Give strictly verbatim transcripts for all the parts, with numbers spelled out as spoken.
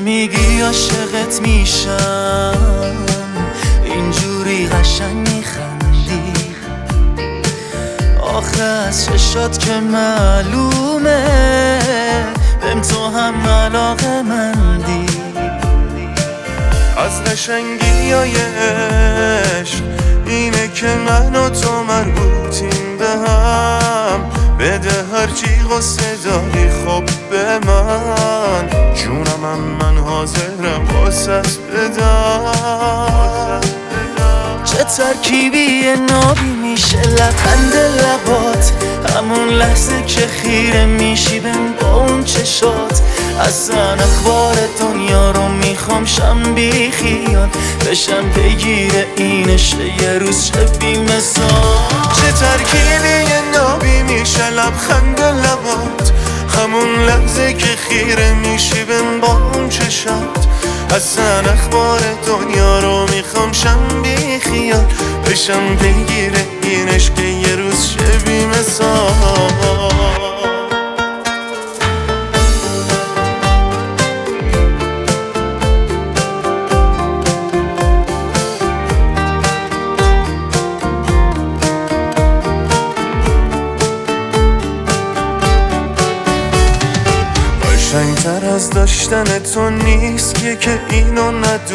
میگی عاشقت میشم، اینجوری قشنگ میخندی، آخه از چشات که معلومه بهم تو هم علاقه مندی. از قشنگی های عشق اینه که من و تو مربوطیم به هم، بده هرچی غصه داری خب به من، جونم هم من حاضرم واسه بدم. چه ترکیبی نابی میشه لبخند لبات، همون لحظه که خیره میشی بهم با اون چشات، اصلا اخبار دنیا رو میخوام شم بی خیال، بشم بگیر اینش یه روز شه بی مثال. چه ترکیبی نابی میشه لبخند لبات، همون لحظه که خیره میشی بهم با اون چشات، اصلا اخبار دنیا رو میخوام شم بی خیال، بشم بگیر اینش که یه روز شه بی مثال. قشنگتر از داشتن تو نیست که اینو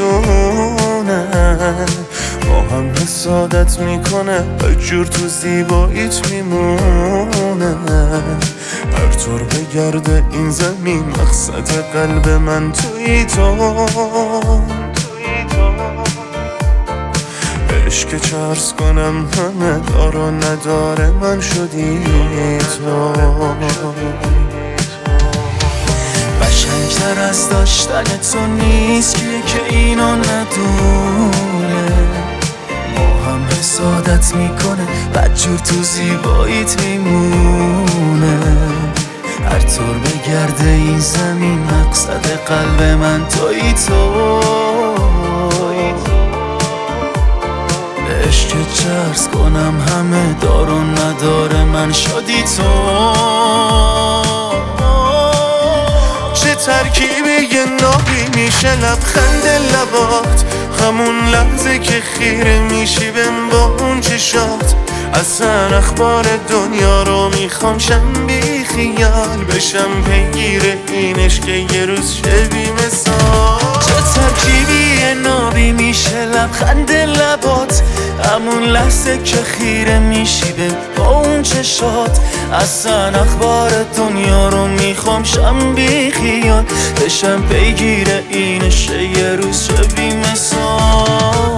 ندونن، با هم حسادت میکنه هرجور تو زیباییت میمونه، هر طور بگرده این زمین مقصد قلب من توی تو، عشق چه عرض کنم همه دار و نداره من شدی تو. قشنگتر از داشتن تو نیست که اینو ندونه، ما هم حسادت میکنه بدجور تو زیباییت میمونه، هر طور بگرده این زمین مقصد قلب من توی تو، عشق چه عرض کنم همه دار و نداره من شدی تو. چه ترکیبی نابی میشه لبخند لبات، همون لحظه که خیره میشی بهم با اون چشات، اصلا اخبار دنیا رو میخوام شم بی خیال، بشم بگیر اینش که یه روز شه بی مثال. چه ترکیبی نابی میشه لبخند لبات، همون لحظه که خیره میشی به با اون چشات، اصلا اخبار دنیا رو میخوام شم بی خیال، بشم بگیر اینش یه روز شه بی مثال.